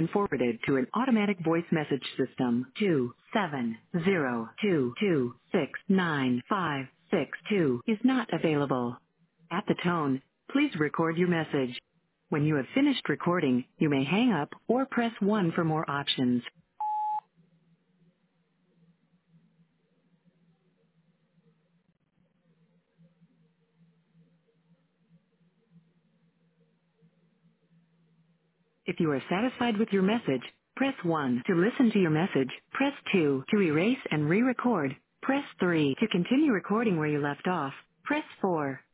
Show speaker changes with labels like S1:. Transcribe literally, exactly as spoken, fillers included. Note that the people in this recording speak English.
S1: been forwarded to an automatic voice message system. Two seven zero two two six nine five six two is not available. At the tone, please record your message. When you have finished recording, you may hang up or press one for more options. If you are satisfied with your message, press one. To listen to your message, press two. To erase and re-record, press three. To continue recording where you left off, press four.